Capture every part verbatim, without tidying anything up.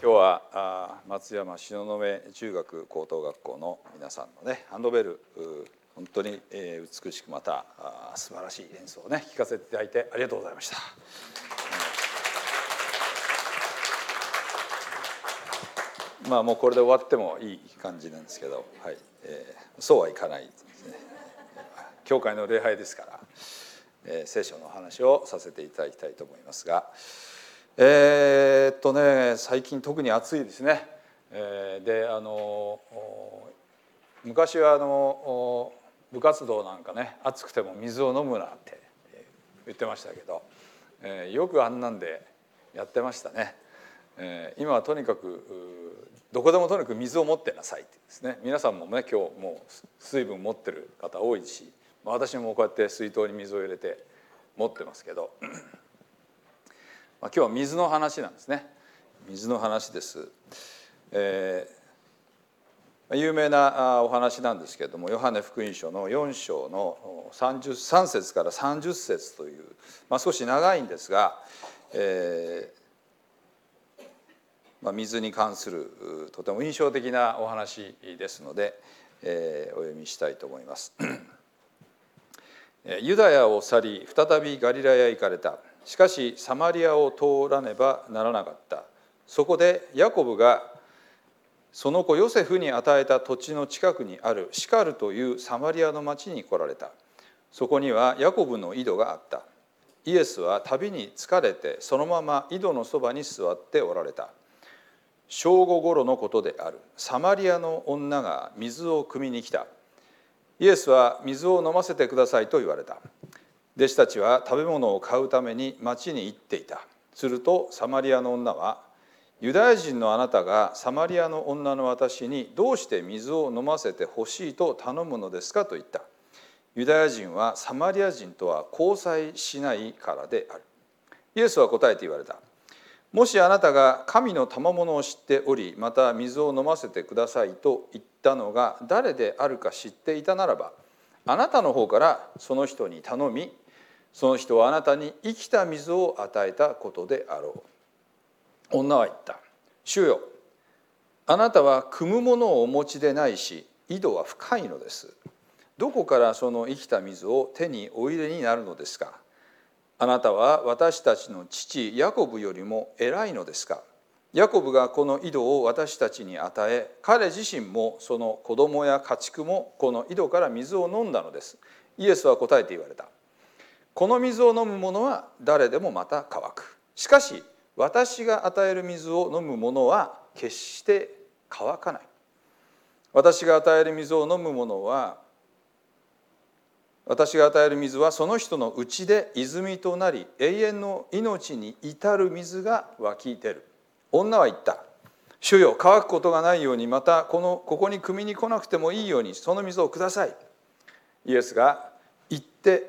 今日はあ松山東雲中学高等学校の皆さんのねハンドベル本当に、えー、美しくまたあ素晴らしい演奏をね聴かせていただいてありがとうございました。まあもうこれで終わってもいい感じなんですけど、はいえー、そうはいかないですね。教会の礼拝ですから、えー、聖書の話をさせていただきたいと思いますが、えー、っとね最近特に暑いですね。えー、であの昔はあの部活動なんかね暑くても水を飲むなって言ってましたけど、えー、よくあんなんでやってましたね。えー、今はとにかくどこでもとにかく水を持ってなさいってですね。皆さんもね今日もう水分持ってる方多いし、私もこうやって水筒に水を入れて持ってますけど、まあ、今日は水の話なんですね。水の話です。えー、有名なお話なんですけれども、ヨハネ福音書のよん章のさんじゅうさん節からさんじゅう節という、まあ、少し長いんですが、えーまあ、水に関するとても印象的なお話ですので、えー、お読みしたいと思います。ユダヤを去り再びガリラヤへ行かれた。しかしサマリアを通らねばならなかった。そこでヤコブがその子ヨセフに与えた土地の近くにあるシカルというサマリアの町に来られた。そこにはヤコブの井戸があった。イエスは旅に疲れてそのまま井戸のそばに座っておられた。正午ごろのことである。サマリアの女が水を汲みに来た。イエスは水を飲ませてくださいと言われた。弟子たちは食べ物を買うために町に行っていた。するとサマリアの女は、ユダヤ人のあなたがサマリアの女の私にどうして水を飲ませてほしいと頼むのですかと言った。ユダヤ人はサマリア人とは交際しないからである。イエスは答えて言われた。もしあなたが神の賜物を知っており、また水を飲ませてくださいと言ったのが誰であるか知っていたならば、あなたの方からその人に頼み、その人はあなたに生きた水を与えたことであろう。女は言った。主よ、あなたは汲むものをお持ちでないし、井戸は深いのです。どこからその生きた水を手にお入れになるのですか。あなたは私たちの父ヤコブよりも偉いのですか。ヤコブがこの井戸を私たちに与え、彼自身もその子供や家畜もこの井戸から水を飲んだのです。イエスは答えて言われた。この水を飲む者は誰でもまた乾く。しかし私が与える水を飲む者は決して乾かない。私が与える水を飲む者は私が与える水はその人のうちで泉となり、永遠の命に至る水が湧き出る。女は言った。主よ、乾くことがないように、またこのここに汲みに来なくてもいいようにその水をください。イエスが言って、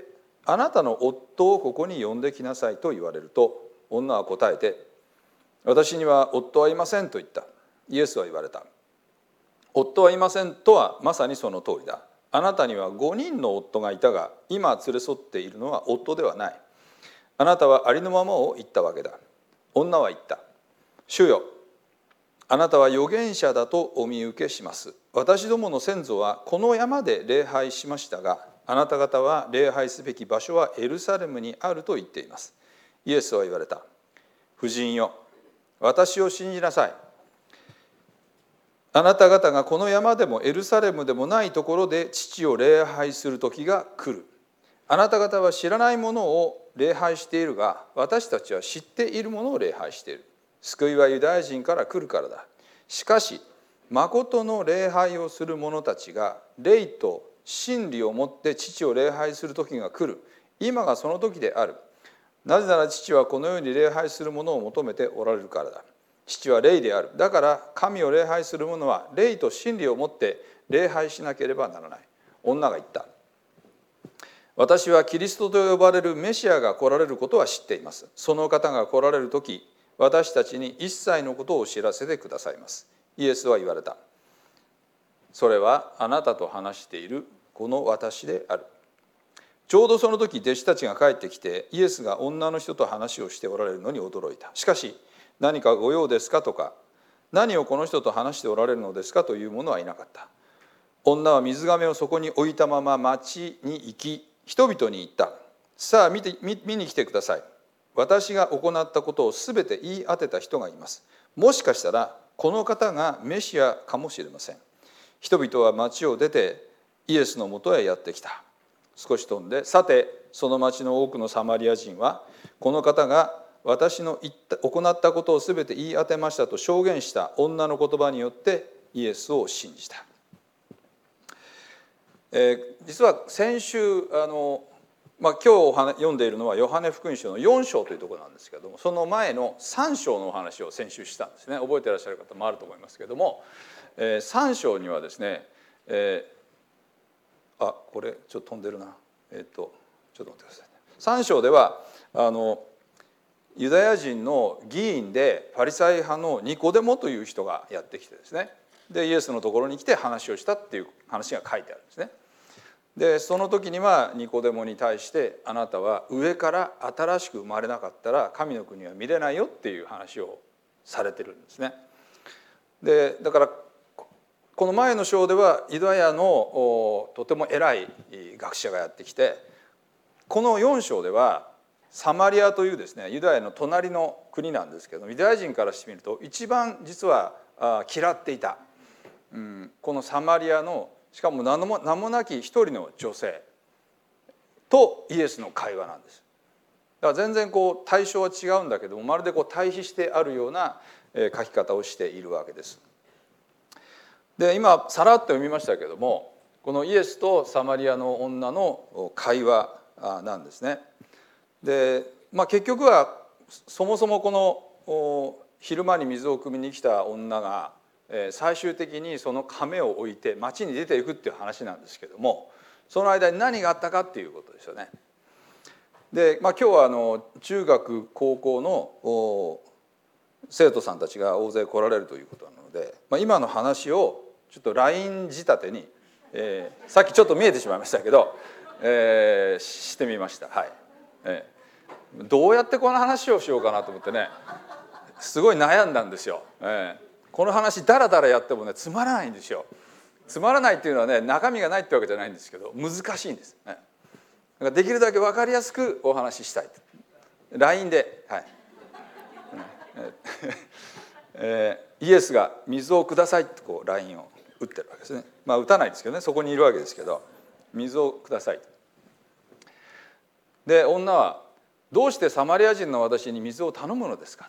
あなたの夫をここに呼んできなさいと言われると、女は答えて、私には夫はいませんと言った。イエスは言われた。夫はいませんとはまさにその通りだ。あなたにはごにんの夫がいたが、今連れ添っているのは夫ではない。あなたはありのままを言ったわけだ。女は言った。主よ、あなたは預言者だとお見受けします。私どもの先祖はこの山で礼拝しましたが、あなた方は礼拝すべき場所はエルサレムにあると言っています。イエスは言われた。婦人よ、私を信じなさい。あなた方がこの山でもエルサレムでもないところで父を礼拝する時が来る。あなた方は知らないものを礼拝しているが、私たちは知っているものを礼拝している。救いはユダヤ人から来るからだ。しかし、誠の礼拝をする者たちが霊と真理をもって父を礼拝する時が来る。今がその時である。なぜなら父はこのように礼拝する者を求めておられるからだ。父は霊である。だから神を礼拝する者は霊と真理をもって礼拝しなければならない。女が言った。私はキリストと呼ばれるメシアが来られることは知っています。その方が来られるとき、私たちに一切のことを知らせてくださいます。イエスは言われた。それはあなたと話しているこの私である。ちょうどその時、弟子たちが帰ってきて、イエスが女の人と話をしておられるのに驚いた。しかし、何かご用ですかとか、 何をこの人と話しておられるのですかという者はいなかった。女は水がめをそこに置いたまま町に行き、人々に言った。さあ見て 見, 見に来てください。私が行ったことをすべて言い当てた人がいます。もしかしたらこの方がメシアかもしれません。人々は町を出てイエスのもとへやってきた。少し飛んで、さてその町の多くのサマリア人はこの方が私の言った行ったことをすべて言い当てましたと証言した女の言葉によってイエスを信じた。えー、実は先週あの、まあ、今日読んでいるのはヨハネ福音書のよん章というところなんですけれども、その前のさん章のお話を先週したんですね。覚えていらっしゃる方もあると思いますけれども、えー、さん章にはですね、えー、あこれちょっと飛んでるな、えっとちょっと待ってください。さん章ではあのユダヤ人の議員でパリサイ派のニコデモという人がやってきてですね、でイエスのところに来て話をしたっていう話が書いてあるんですね。でその時にはニコデモに対して「あなたは上から新しく生まれなかったら神の国は見れないよ」っていう話をされてるんですね。でだからこの前の章ではユダヤのとても偉い学者がやってきて、このよん章ではサマリアというですねユダヤの隣の国なんですけど、ユダヤ人からしてみると一番実は嫌っていた、うん、このサマリアのしかも名も名もなき一人の女性とイエスの会話なんです。だから全然こう対象は違うんだけども、まるでこう対比してあるような書き方をしているわけです。で今さらっと読みましたけども、このイエスとサマリアの女の会話なんですね。で、まあ、結局はそもそもこの昼間に水を汲みに来た女が最終的にその亀を置いて町に出ていくっていう話なんですけども、その間に何があったかっていうことですよね。で、まあ、今日はあの中学高校の生徒さんたちが大勢来られるということなので、まあ、今の話をちょっと ライン 仕立てに、えー、さっきちょっと見えてしまいましたけど、えー、してみました。はい、えー、どうやってこの話をしようかなと思ってね、すごい悩んだんですよ。えーこの話だらだらやってもねつまらないんですよ。つまらないっていうのはね中身がないってわけじゃないんですけど、難しいんです、ね、だからできるだけ分かりやすくお話ししたい ライン で、はいえー、イエスが水をくださいってこう ライン を打ってるわけですね。まあ打たないですけどね、そこにいるわけですけど、水をください。で女はどうしてサマリア人の私に水を頼むのですか。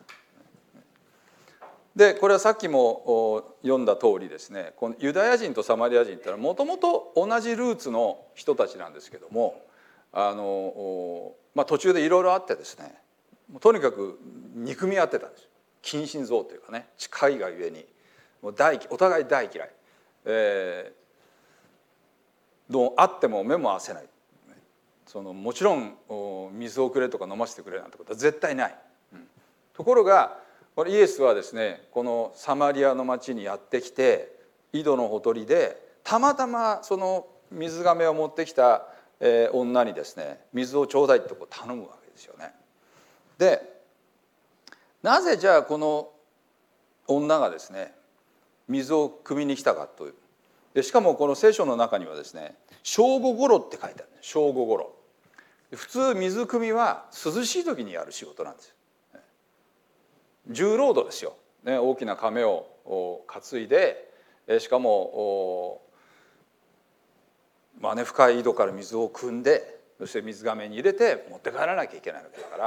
でこれはさっきも読んだ通りですね、このユダヤ人とサマリア人ってのはもともと同じルーツの人たちなんですけども、あの、まあ、途中でいろいろあってですね、とにかく憎み合ってたんです。近親憎というかね、近いがゆえにもう大お互い大嫌い、えー、どうあっても目も合わせない、そのもちろん水をくれとか飲ませてくれなんてことは絶対ない、うん、ところがこれイエスはですねこのサマリアの町にやってきて、井戸のほとりでたまたまその水がめを持ってきた女にですね水をちょうだいとこう頼むわけですよね。でなぜじゃあこの女がですね水を汲みに来たかという。でしかもこの聖書の中にはですね正午頃って書いてあるんです。正午頃。普通水汲みは涼しい時にやる仕事なんですよ。重労働ですよ、ね、大きな甕を担いで、しかもまあね深い井戸から水を汲んで、そして水がめに入れて持って帰らなきゃいけないわけだから、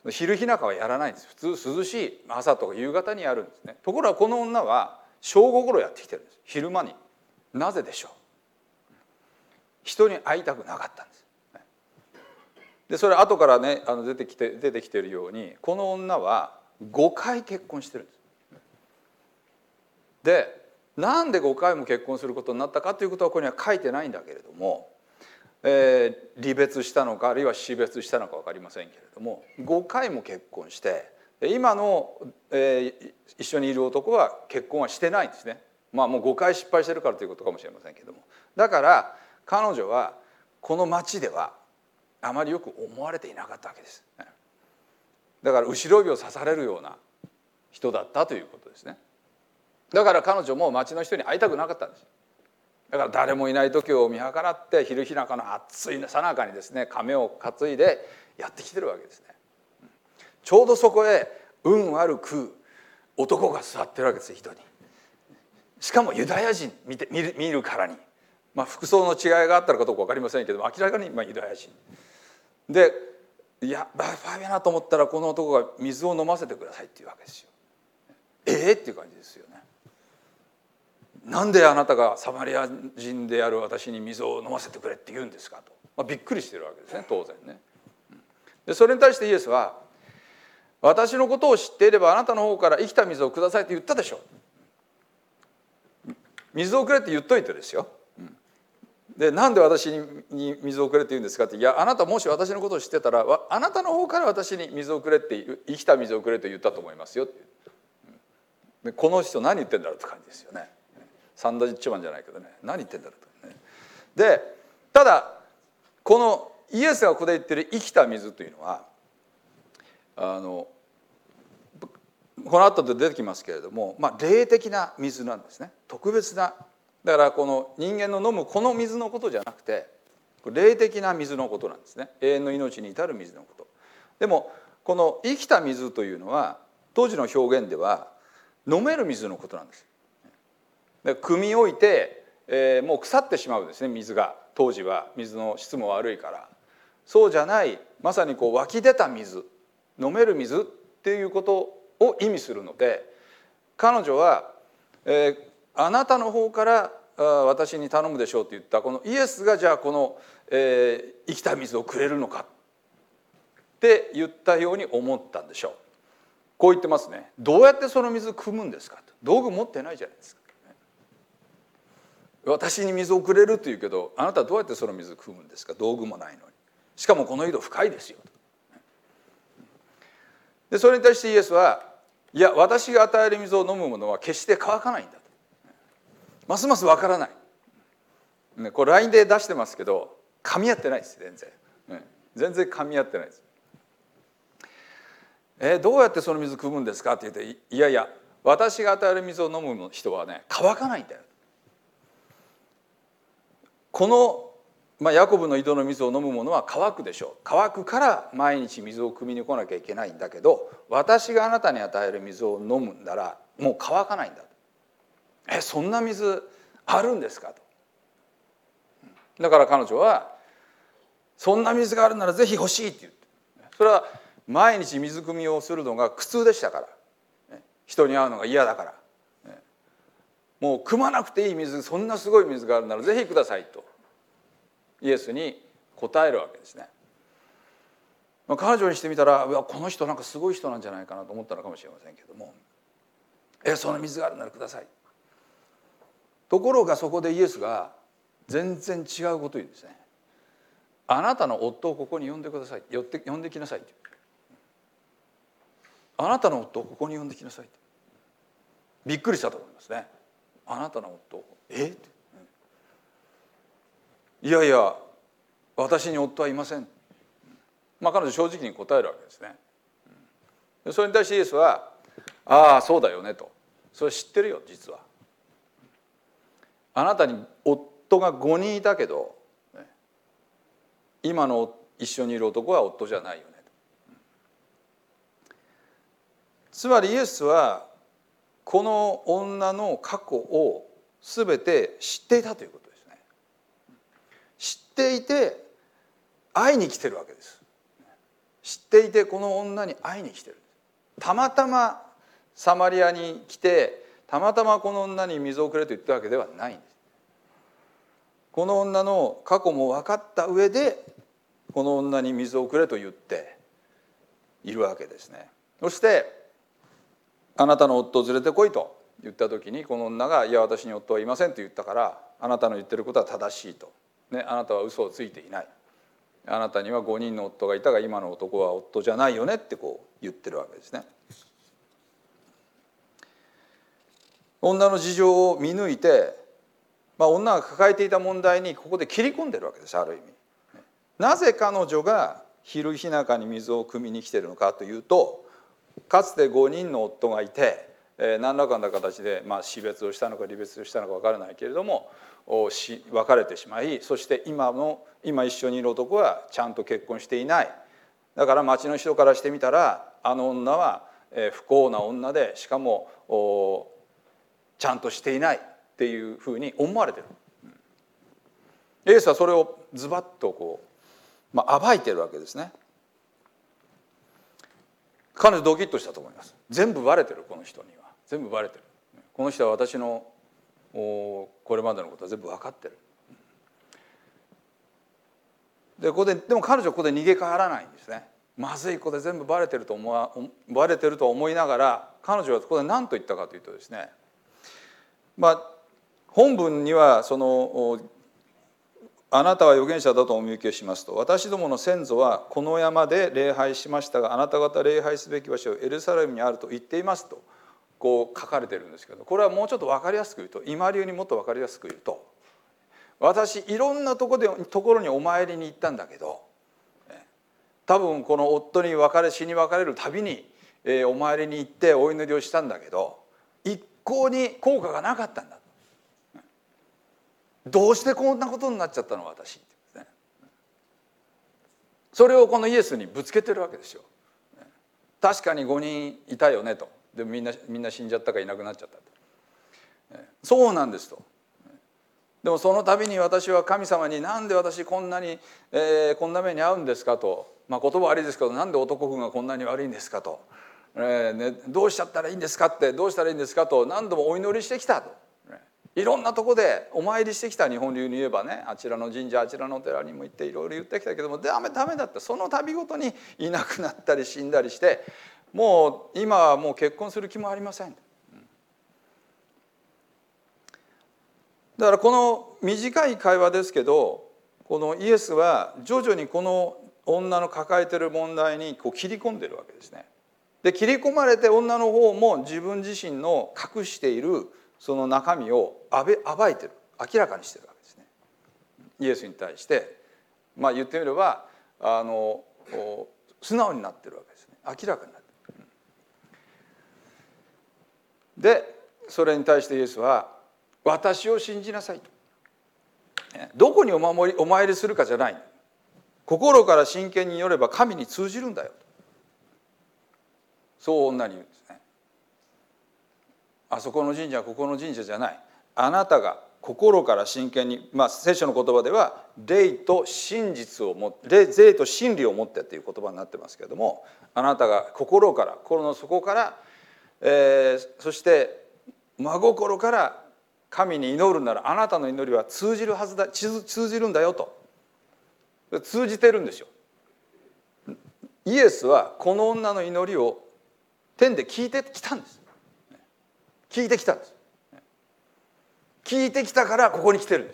昼日中はやらないんです。普通涼しい朝とか夕方にやるんですね。ところがこの女は正午頃やってきてるんです。昼間に。なぜでしょう。人に会いたくなかったんです。でそれ後からねあの出てきて出てきているように、この女はごかい結婚してるんです。でなんでごかいも結婚することになったかということはここには書いてないんだけれども、えー、離別したのかあるいは死別したのか分かりませんけれども、ごかいも結婚して今の、えー、一緒にいる男は結婚はしてないんですね。まあもうごかい失敗してるからということかもしれませんけども、だから彼女はこの町ではあまりよく思われていなかったわけです。だから後ろ指を刺されるような人だったということですね。 だから彼女も町の人に会いたくなかったんです。だから誰もいない時を見計らって昼日中の暑いさなかにですね、亀を担いでやってきてるわけですね。ちょうどそこへ運悪く男が座ってるわけですよ、人に。しかもユダヤ人見て見る見るからに、まあ、服装の違いがあったのかどうか分かりませんけども、明らかにまあユダヤ人で、いやバーベなと思ったらこの男が水を飲ませてくださいっていうわけですよ。ええっていう感じですよね。なんであなたがサマリア人である私に水を飲ませてくれって言うんですかと、まあ、びっくりしてるわけですね、当然ね。でそれに対してイエスは、私のことを知っていればあなたの方から生きた水をくださいって言ったでしょ。水をくれって言っといてですよ。でなんで私に水をくれって言うんですかって、いやあなたもし私のことを知ってたらあなたの方から私に水をくれって生きた水をくれと言ったと思いますよって。でこの人何言ってんだろうって感じですよね。サンダージッチマンじゃないけどね、何言ってんだろうとね。でただこのイエスがここで言ってる生きた水というのは、あのこの後で出てきますけれども、まあ、霊的な水なんですね。特別な、だからこの人間の飲むこの水のことじゃなくて霊的な水のことなんですね。永遠の命に至る水のこと。でもこの生きた水というのは当時の表現では飲める水のことなんです。で汲み置いて、えー、もう腐ってしまうですね、水が。当時は水の質も悪いから。そうじゃないまさにこう湧き出た水、飲める水っていうことを意味するので、彼女は、えー、あなたの方から私に頼むでしょうと言ったこのイエスがじゃあこの、えー、生きた水をくれるのかって言ったように思ったんでしょう。こう言ってますね。どうやってその水汲むんですかと。道具持ってないじゃないですか。私に水をくれると言うけど、あなたはどうやってその水汲むんですか。道具もないのに。しかもこの井戸深いですよ。でそれに対してイエスは、いや私が与える水を飲むものは決して乾かないんだと。ますますわからない、ね、これ ライン で出してますけど噛み合ってないです全然、ね、全然噛み合ってないです。えどうやってその水汲むんですかって言って、いやいや私が与える水を飲む人はね乾かないんだよ。この、まあ、ヤコブの井戸の水を飲むものは乾くでしょう。乾くから毎日水を汲みに来なきゃいけないんだけど、私があなたに与える水を飲むんならもう乾かないんだと。えそんな水あるんですかと。だから彼女はそんな水があるならぜひ欲しいって言って、それは毎日水汲みをするのが苦痛でしたから、人に会うのが嫌だから、もう汲まなくていい水、そんなすごい水があるならぜひくださいとイエスに答えるわけですね。彼女にしてみたら、この人なんかすごい人なんじゃないかなと思ったのかもしれませんけども、えその水があるならください。ところがそこでイエスが全然違うことを言うんですね。あなたの夫をここに呼んでください、呼って呼んできなさいって。あなたの夫をここに呼んできなさいって。びっくりしたと思いますね。あなたの夫をえって、いやいや私に夫はいません。まあ彼女正直に答えるわけですね。それに対してイエスはああそうだよねと、それ知ってるよ実は。あなたに夫がごにんいたけど今の一緒にいる男は夫じゃないよねと。つまりイエスはこの女の過去を全て知っていたということですね。知っていて会いに来てるわけです。知っていてこの女に会いに来てる。たまたまサマリアに来てたまたまこの女に水をくれと言ったわけではないんです。この女の過去も分かった上でこの女に水をくれと言っているわけですね。そしてあなたの夫を連れてこいと言った時にこの女がいや私に夫はいませんと言ったからあなたの言ってることは正しいと、ね、あなたは嘘をついていない、あなたにはごにんの夫がいたが今の男は夫じゃないよねってこう言ってるわけですね。女の事情を見抜いて、まあ、女が抱えていた問題にここで切り込んでるわけです。ある意味なぜ彼女が昼日中に水を汲みに来てるのかというと、かつてごにんの夫がいてえー、何らかの形で、まあ、死別をしたのか離別をしたのか分からないけれどもし別れてしまい、そして今の今一緒にいる男はちゃんと結婚していない。だから町の人からしてみたらあの女は不幸な女で、しかもちゃんとしていないっていうふうに思われてる。イエスはそれをズバッとこう、まあ、暴いてるわけですね。彼女ドキッとしたと思います。全部バレてる、この人には全部バレてる。この人は私のこれまでのことは全部分かってる。でここででも彼女はここで逃げ帰らないんですね。まずい、ここで全部バレてると思わバレてると思いながら、彼女はここで何と言ったかというとですね、まあ本文にはそのあなたは預言者だとお見受けしますと、私どもの先祖はこの山で礼拝しましたが、あなた方礼拝すべき場所はエルサレムにあると言っていますとこう書かれてるんですけど、これはもうちょっと分かりやすく言うと、今流にもっと分かりやすく言うと、私いろんなところでところにお参りに行ったんだけど、多分この夫に別れ死に別れるたびにお参りに行ってお祈りをしたんだけど、一向に効果がなかったんだ。どうしてこんなことになっちゃったの私、ね、それをこのイエスにぶつけてるわけですよ。確かにごにんいたよねと。でもみんなみんな死んじゃったかいなくなっちゃったと。そうなんですと。でもその度に私は神様に、なんで私こんなに、えー、こんな目に遭うんですかと、まあ、言葉悪いですけど、なんで男君がこんなに悪いんですかと、えーね、どうしちゃったらいいんですかって、どうしたらいいんですかと何度もお祈りしてきたと。いろんなとこでお参りしてきた。日本流に言えばね、あちらの神社あちらのお寺にも行っていろいろ言ってきたけども、ダメダメだって。その度ごとにいなくなったり死んだりして、もう今はもう結婚する気もありません。だからこの短い会話ですけど、このイエスは徐々にこの女の抱えてる問題にこう切り込んでるわけですね。で切り込まれて女の方も自分自身の隠しているその中身を暴いてる、明らかにしてるわけですね。イエスに対してまあ言ってみればあの素直になってるわけですね。明らかになってる。でそれに対してイエスは私を信じなさいと。どこにお守りお参りするかじゃない。心から真剣に祈れば神に通じるんだよ。そう女に言うんですね。あそこの神社はここの神社じゃない。あなたが心から真剣に、まあ聖書の言葉では霊と真実を持って霊と真理を持ってっていう言葉になってますけれども、あなたが心から心の底から、えー、そして真心から神に祈るならあなたの祈りは通じるはずだ、通じるんだよと。通じてるんですよ。イエスはこの女の祈りを天で聞いてきたんです。聞いてきたんです。聞いてきたからここに来てるんです。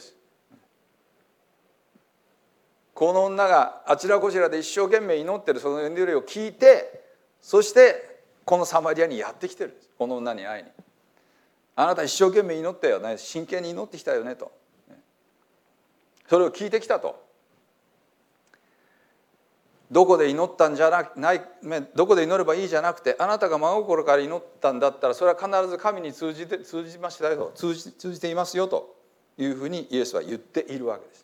この女があちらこちらで一生懸命祈ってるその祈りを聞いて、そしてこのサマリアにやってきてるんです。この女に会いに。あなた一生懸命祈ったよね、真剣に祈ってきたよねと。それを聞いてきたと。どこで祈ったんじゃない、どこで祈ればいいじゃなくて、あなたが真心から祈ったんだったらそれは必ず神に通じて通じましたよと、通じ、通じていますよというふうにイエスは言っているわけです。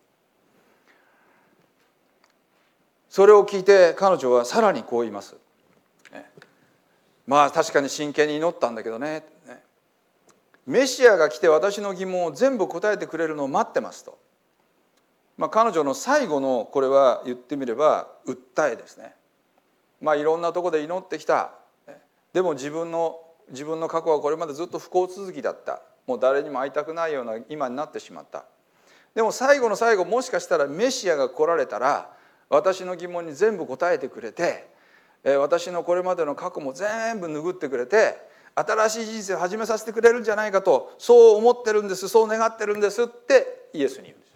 それを聞いて彼女はさらにこう言います。まあ確かに真剣に祈ったんだけどね、メシアが来て私の疑問を全部答えてくれるのを待ってますと。まあ、彼女の最後のこれは言ってみれば訴えですね。まあいろんなところで祈ってきた。でも自分の自分の過去はこれまでずっと不幸続きだった。もう誰にも会いたくないような今になってしまった。でも最後の最後、もしかしたらメシアが来られたら私の疑問に全部答えてくれて、私のこれまでの過去も全部拭ってくれて新しい人生を始めさせてくれるんじゃないかと、そう思ってるんです、そう願ってるんですってイエスに言うんです。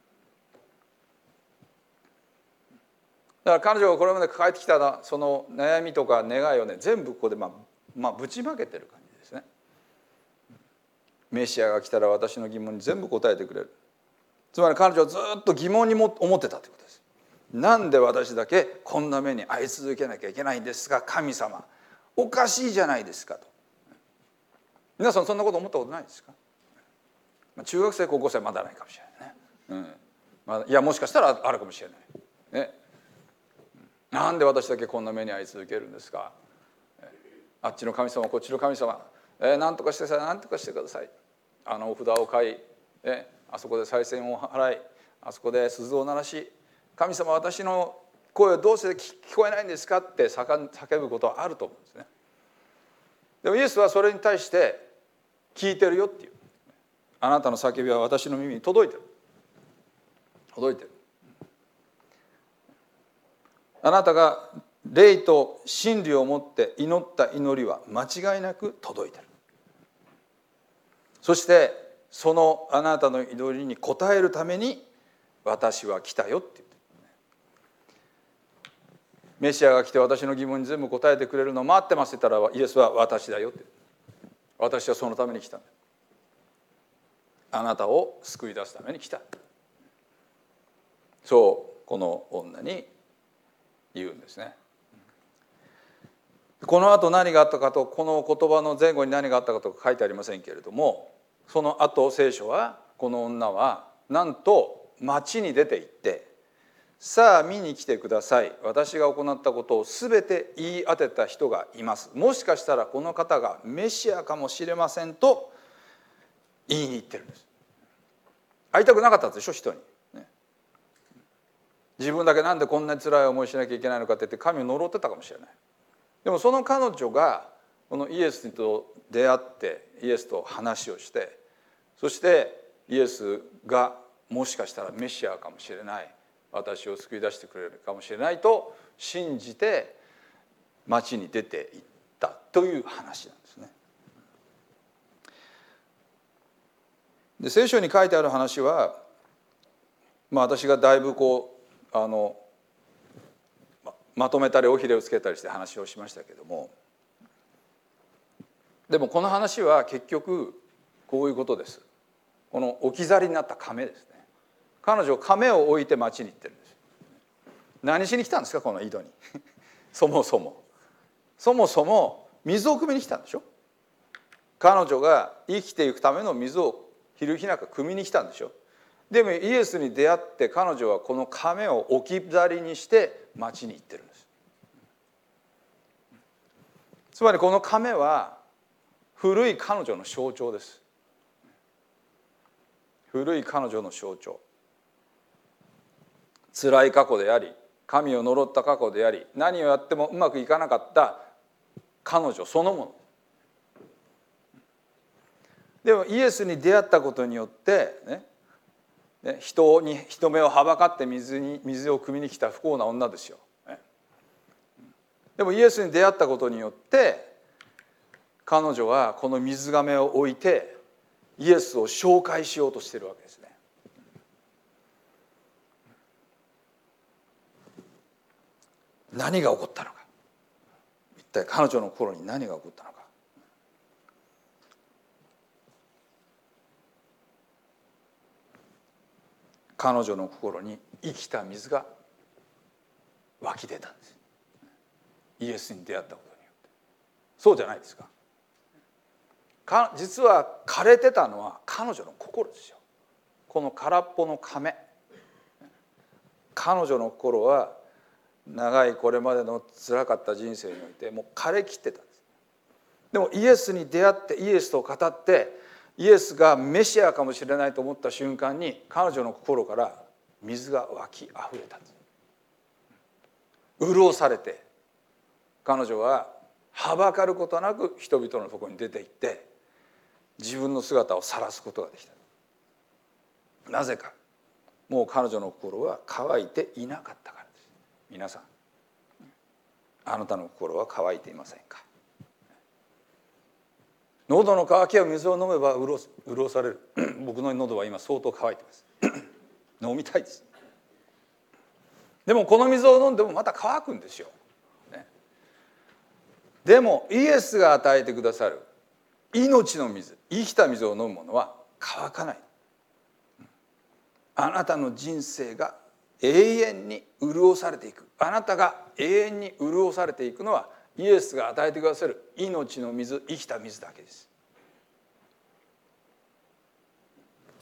だから彼女がこれまで抱えてきたその悩みとか願いをね、全部ここでまあ、まあ、ぶちまけてる感じですね。メシアが来たら私の疑問に全部答えてくれる。つまり彼女はずっと疑問にも思ってたということです。なんで私だけこんな目に遭い続けなきゃいけないんですか、神様おかしいじゃないですかと。 皆さんそんなこと思ったことないですか？中学生高校生はまだないかもしれないね、うんまあ、いやもしかしたらあるかもしれない、ね、なんで私だけこんな目に遭い続けるんですか。あっちの神様こっちの神様、えー、何とかしてください何とかしてください。あのお札を買い、えー、あそこで賽銭を払い、あそこで鈴を鳴らし、神様私の声をどうして聞こえないんですかって叫ぶことはあると思うんですね。でもイエスはそれに対して聞いてるよっていう、あなたの叫びは私の耳に届いてる届いてる。あなたが霊と真理を持って祈った祈りは間違いなく届いてる。そしてそのあなたの祈りに応えるために私は来たよって言ってる。メシアが来て私の疑問に全部答えてくれるのを待ってますって言ったらイエスは私だよって。私はそのために来た。あなたを救い出すために来た。そうこの女に言うんですね。この後何があったかと、この言葉の前後に何があったかと書いてありませんけれども、その後聖書はこの女はなんと町に出て行って、さあ見に来てください、私が行ったことを全て言い当てた人がいます、もしかしたらこの方がメシアかもしれませんと言いに行ってるんです。会いたくなかったでしょ人に、ね、自分だけなんでこんなに辛い思いしなきゃいけないのかって言って神を呪ってたかもしれない。でもその彼女がこのイエスと出会ってイエスと話をして、そしてイエスがもしかしたらメシアかもしれない、私を救い出してくれるかもしれないと信じて町に出て行ったという話なんですね。で聖書に書いてある話は、まあ、私がだいぶこうあのまとめたり尾ひれをつけたりして話をしましたけども、でもこの話は結局こういうことです。この置き去りになった亀ですね。彼女亀を置いて町に行ってるんです。何しに来たんですかこの井戸にそもそもそもそも水を汲みに来たんでしょ。彼女が生きていくための水を昼日中汲みに来たんでしょ。でもイエスに出会って彼女はこの亀を置き去りにして町に行ってるんです。つまりこの亀は古い彼女の象徴です。古い彼女の象徴、辛い過去であり、神を呪った過去であり、何をやってもうまくいかなかった彼女そのもの。でもイエスに出会ったことによってね、人に人目をはばかって水に水を汲みに来た不幸な女ですよ。でもイエスに出会ったことによって彼女はこの水がめを置いてイエスを紹介しようとしているわけですね。何が起こったのか、一体彼女の心に何が起こったのか。彼女の心に生きた水が湧き出たんです。イエスに出会ったことによって。そうじゃないですか。か実は枯れてたのは彼女の心ですよ。この空っぽの亀、彼女の心は長いこれまでの辛かった人生においてもう枯れきってたんです。でもイエスに出会ってイエスと語ってイエスがメシアかもしれないと思った瞬間に彼女の心から水が湧きあふれたんです。潤されて彼女ははばかることなく人々のところに出て行って自分の姿を晒すことができた。なぜか、もう彼女の心は乾いていなかったからです。皆さん、あなたの心は乾いていませんか。喉の渇きは水を飲めば潤される僕の喉は今相当乾いてます飲みたいです。でもこの水を飲んでもまた乾くんですよ、ね、でもイエスが与えてくださる命の水、生きた水を飲むものは乾かない。あなたの人生が永遠に潤されていく、あなたが永遠に潤されていくのはイエスが与えてくださる命の水、生きた水だけです。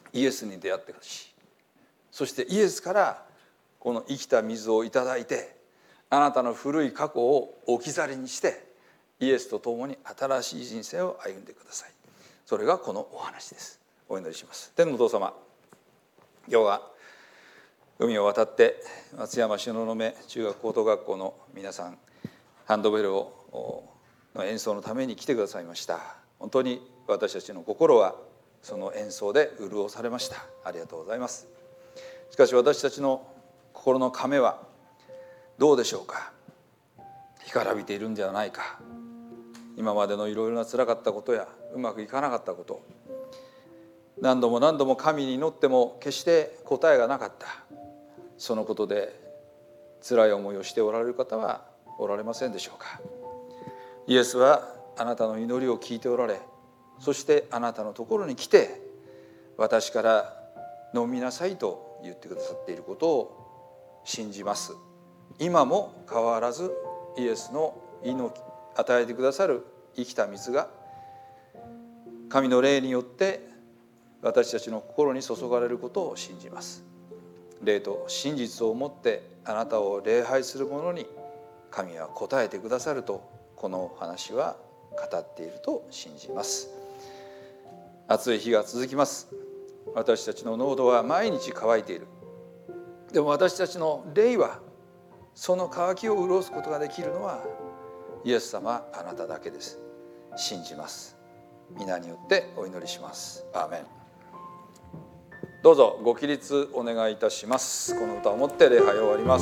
イエスに出会ってほしい。そしてイエスからこの生きた水をいただいて、あなたの古い過去を置き去りにしてイエスと共に新しい人生を歩んでください。それがこのお話です。お祈りします。天のお父様、今日は海を渡って松山東雲中学高等学校の皆さん、ハンドベルをの演奏のために来てくださいました。本当に私たちの心はその演奏で潤されました。ありがとうございます。しかし私たちの心の亀はどうでしょうか。干からびているんではないか。今までのいろいろな辛かったことやうまくいかなかったこと、何度も何度も神に祈っても決して答えがなかった、そのことで辛い思いをしておられる方はおられませんでしょうか。イエスはあなたの祈りを聞いておられ、そしてあなたのところに来て、私から飲みなさいと言ってくださっていることを信じます。今も変わらずイエスの命与えてくださる生きた水が神の霊によって私たちの心に注がれることを信じます。霊と真実をもってあなたを礼拝する者に神は答えてくださると、この話は語っていると信じます。暑い日が続きます。私たちの喉は毎日乾いている。でも私たちの霊はその渇きを潤すことができるのはイエス様あなただけです。信じます。皆によってお祈りします。アーメン。どうぞご起立お願いいたします。この歌をもって礼拝を終わります。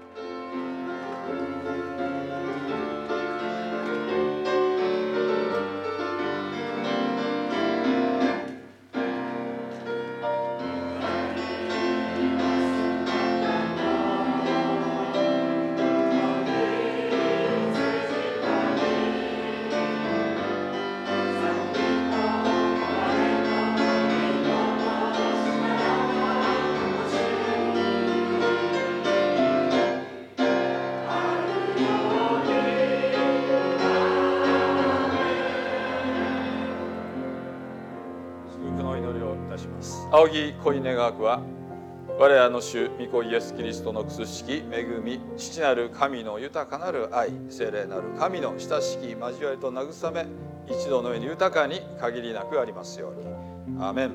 仰ぎ恋願くは、我らの主御子イエスキリストの屈しき恵み、父なる神の豊かなる愛、聖霊なる神の親しき交わりと慰め、一度の上に豊かに限りなくありますように。アーメン。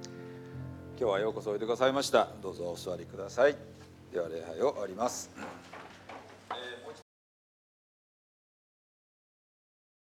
今日はようこそおいでくださいました。どうぞお座りください。では礼拝を終わります。